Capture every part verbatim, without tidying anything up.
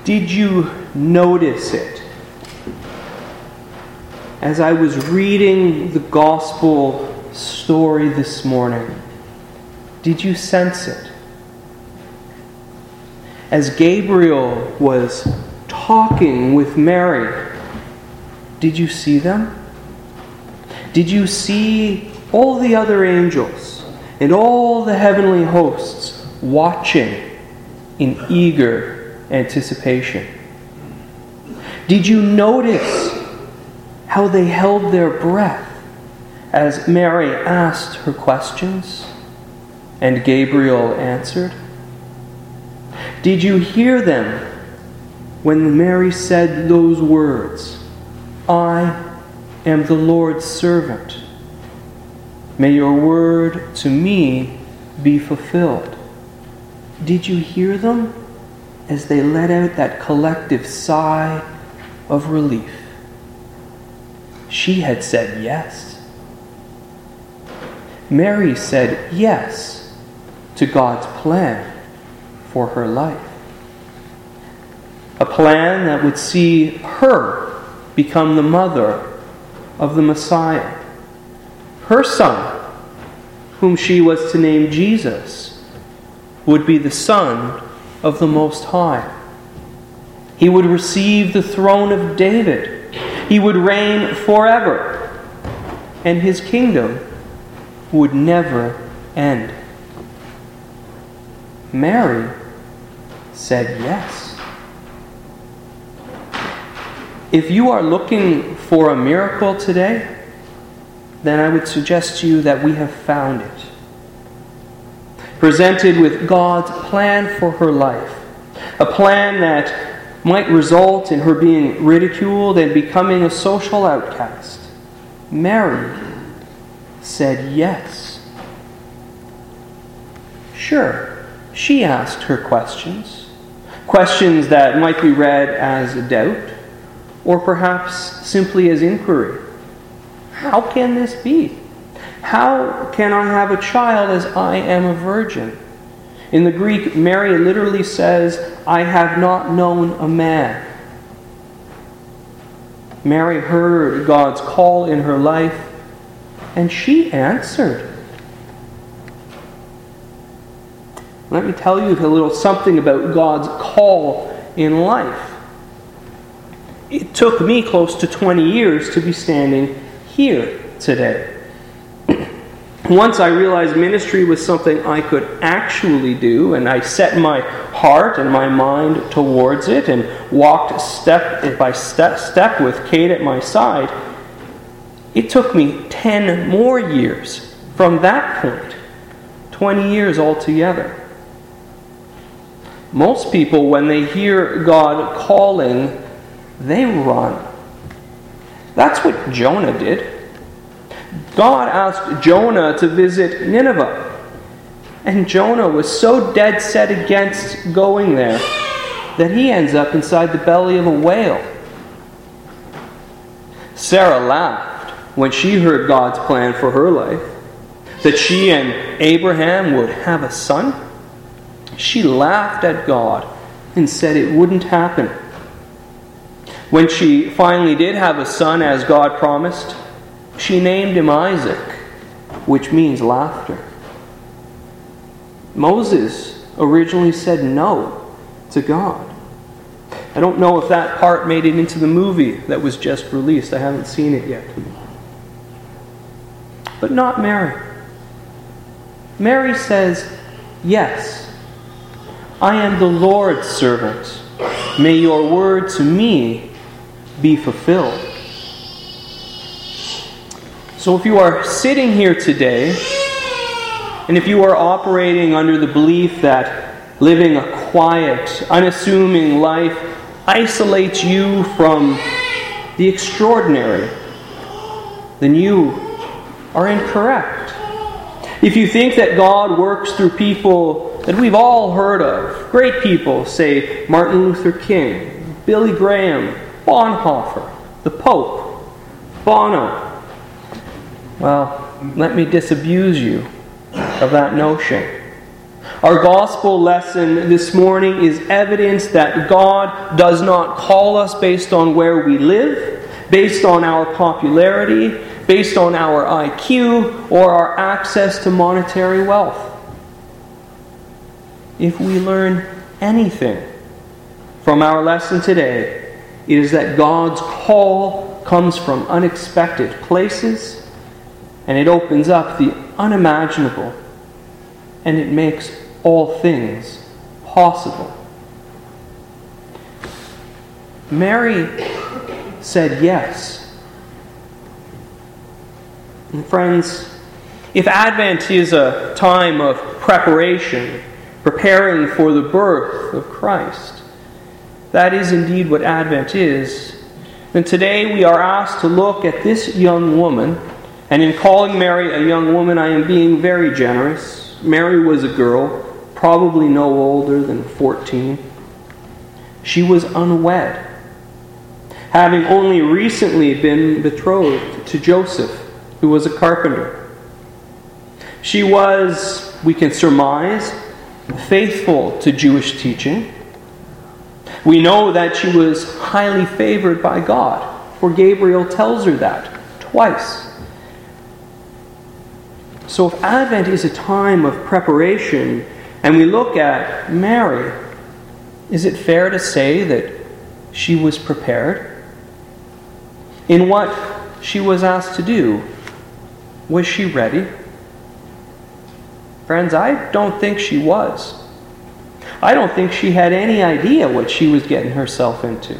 Did you notice it? As I was reading the gospel story this morning, did you sense it? As Gabriel was talking with Mary, did you see them? Did you see all the other angels and all the heavenly hosts watching in eager anticipation? Did you notice how they held their breath as Mary asked her questions and Gabriel answered? Did you hear them when Mary said those words, "I am the Lord's servant. May your word to me be fulfilled"? Did you hear them as they let out that collective sigh of relief? She had said yes. Mary said yes to God's plan for her life. A plan that would see her become the mother of the Messiah. Her son, whom she was to name Jesus, would be the Son of the Most High. He would receive the throne of David. He would reign forever, and his kingdom would never end. Mary said yes. If you are looking for a miracle today, then I would suggest to you that we have found it. Presented with God's plan for her life, a plan that might result in her being ridiculed and becoming a social outcast, Mary said yes. Sure, she asked her questions, questions that might be read as a doubt, or perhaps simply as inquiry. How can this be? How can I have a child as I am a virgin? In the Greek, Mary literally says, "I have not known a man." Mary heard God's call in her life, and she answered. Let me tell you a little something about God's call in life. It took me close to twenty years to be standing here today. Once I realized ministry was something I could actually do, and I set my heart and my mind towards it and walked step by step, step with Kate at my side, it took me ten more years from that point, twenty years altogether. Most people, when they hear God calling, they run. That's what Jonah did. God asked Jonah to visit Nineveh. And Jonah was so dead set against going there that he ends up inside the belly of a whale. Sarah laughed when she heard God's plan for her life, that she and Abraham would have a son. She laughed at God and said it wouldn't happen. When she finally did have a son, as God promised, she named him Isaac, which means laughter. Moses originally said no to God. I don't know if that part made it into the movie that was just released. I haven't seen it yet. But not Mary. Mary says, "Yes, I am the Lord's servant. May your word to me be fulfilled." So if you are sitting here today, and if you are operating under the belief that living a quiet, unassuming life isolates you from the extraordinary, then you are incorrect. If you think that God works through people that we've all heard of, great people, say Martin Luther King, Billy Graham, Bonhoeffer, the Pope, Bono, well, let me disabuse you of that notion. Our gospel lesson this morning is evidence that God does not call us based on where we live, based on our popularity, based on our I Q, or our access to monetary wealth. If we learn anything from our lesson today, it is that God's call comes from unexpected places, and it opens up the unimaginable, and it makes all things possible. Mary said yes. And friends, if Advent is a time of preparation, preparing for the birth of Christ, that is indeed what Advent is, then today we are asked to look at this young woman, and in calling Mary a young woman, I am being very generous. Mary was a girl, probably no older than fourteen. She was unwed, having only recently been betrothed to Joseph, who was a carpenter. She was, we can surmise, faithful to Jewish teaching. We know that she was highly favored by God, for Gabriel tells her that twice. So if Advent is a time of preparation, and we look at Mary, is it fair to say that she was prepared? In what she was asked to do, was she ready? Friends, I don't think she was. I don't think she had any idea what she was getting herself into.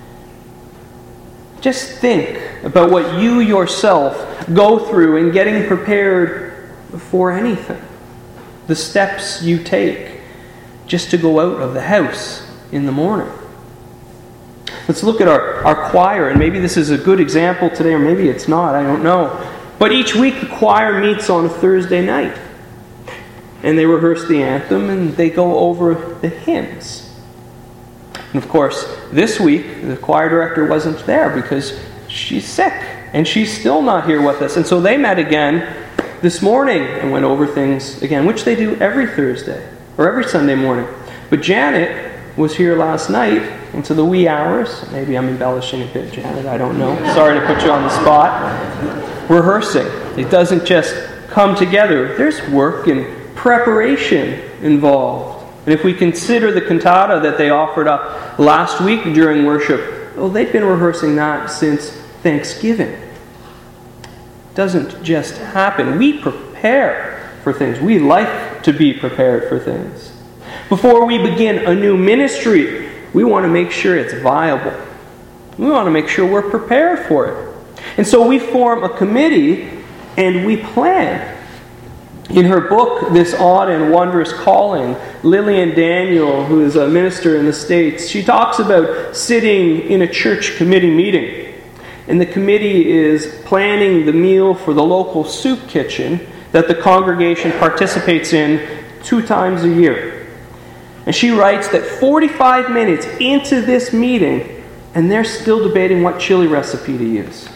Just think about what you yourself go through in getting prepared for anything. The steps you take just to go out of the house in the morning. Let's look at our, our choir, and maybe this is a good example today, or maybe it's not, I don't know. But each week the choir meets on a Thursday night. And they rehearse the anthem, and they go over the hymns. And of course, this week, the choir director wasn't there because she's sick, and she's still not here with us. And so they met again this morning and went over things again, which they do every Thursday, or every Sunday morning. But Janet was here last night into the wee hours. Maybe I'm embellishing a bit, Janet, I don't know. Sorry to put you on the spot. Rehearsing. It doesn't just come together. There's work and preparation involved. And if we consider the cantata that they offered up last week during worship, well, they've been rehearsing that since Thanksgiving. It doesn't just happen. We prepare for things. We like to be prepared for things. Before we begin a new ministry, we want to make sure it's viable. We want to make sure we're prepared for it. And so we form a committee and we plan. In her book, This Odd and Wondrous Calling, Lillian Daniel, who is a minister in the States, she talks about sitting in a church committee meeting. And the committee is planning the meal for the local soup kitchen that the congregation participates in two times a year. And she writes that forty-five minutes into this meeting, and they're still debating what chili recipe to use.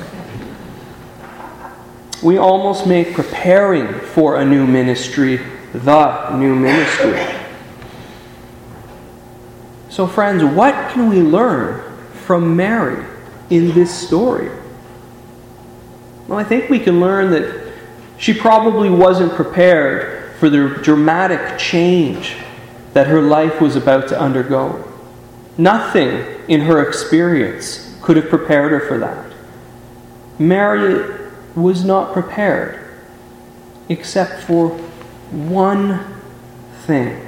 We almost make preparing for a new ministry the new ministry. So friends, what can we learn from Mary in this story? Well, I think we can learn that she probably wasn't prepared for the dramatic change that her life was about to undergo. Nothing in her experience could have prepared her for that. Mary was not prepared except for one thing.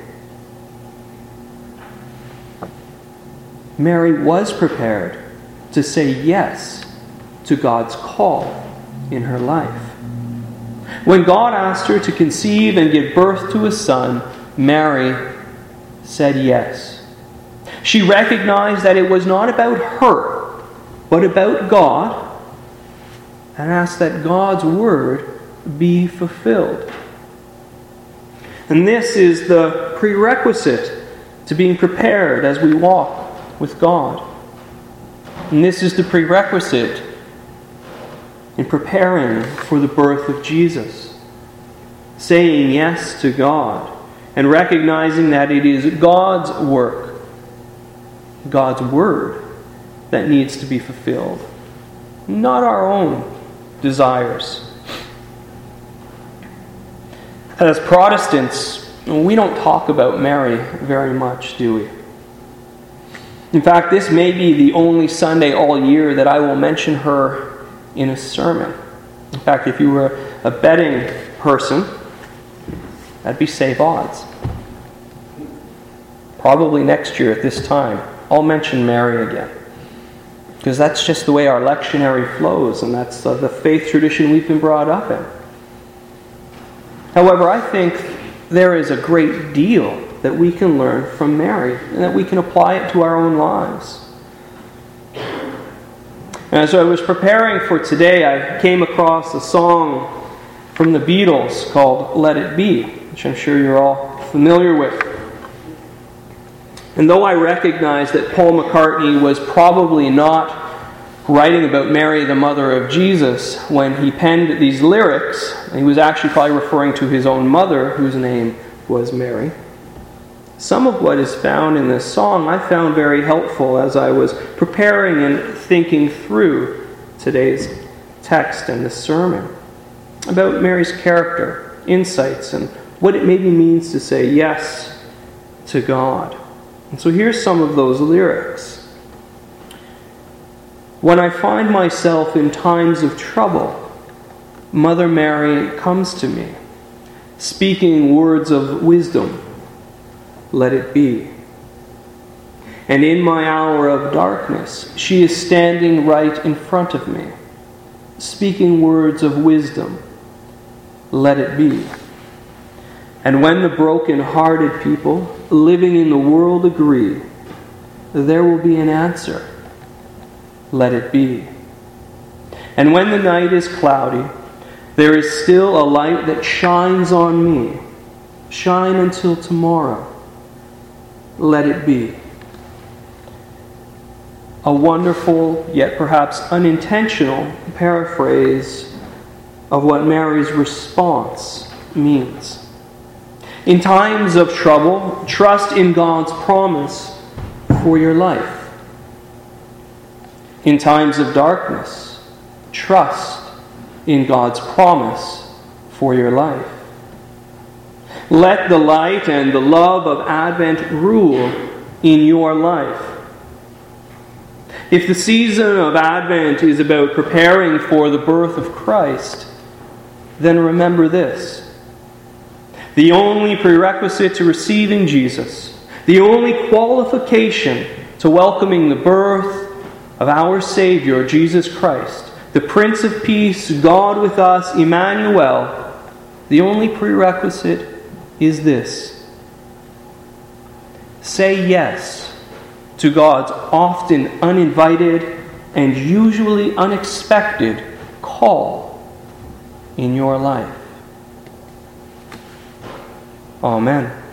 Mary was prepared to say yes to God's call in her life. When God asked her to conceive and give birth to a son, Mary said yes. She recognized that it was not about her, but about God, and asked that God's word be fulfilled. And this is the prerequisite to being prepared as we walk with God. And this is the prerequisite in preparing for the birth of Jesus. Saying yes to God and recognizing that it is God's work, God's word, that needs to be fulfilled, not our own desires. As Protestants, we don't talk about Mary very much, do we? In fact, this may be the only Sunday all year that I will mention her in a sermon. In fact, if you were a betting person, that'd be safe odds. Probably next year at this time, I'll mention Mary again. Because that's just the way our lectionary flows, and that's uh, the faith tradition we've been brought up in. However, I think there is a great deal that we can learn from Mary, and that we can apply it to our own lives. And as I was preparing for today, I came across a song from the Beatles called Let It Be, which I'm sure you're all familiar with. And though I recognize that Paul McCartney was probably not writing about Mary, the mother of Jesus, when he penned these lyrics, he was actually probably referring to his own mother, whose name was Mary. Some of what is found in this song I found very helpful as I was preparing and thinking through today's text and this sermon about Mary's character, insights, and what it maybe means to say yes to God. And so here's some of those lyrics. When I find myself in times of trouble, Mother Mary comes to me, speaking words of wisdom. Let it be. And in my hour of darkness, she is standing right in front of me, speaking words of wisdom. Let it be. And when the broken-hearted people living in the world agree, there will be an answer. Let it be. And when the night is cloudy, there is still a light that shines on me. Shine until tomorrow. Let it be. A wonderful, yet perhaps unintentional paraphrase of what Mary's response means. In times of trouble, trust in God's promise for your life. In times of darkness, trust in God's promise for your life. Let the light and the love of Advent rule in your life. If the season of Advent is about preparing for the birth of Christ, then remember this. The only prerequisite to receiving Jesus, the only qualification to welcoming the birth of our Savior, Jesus Christ, the Prince of Peace, God with us, Emmanuel, the only prerequisite is this. Say yes to God's often uninvited and usually unexpected call in your life. Amen.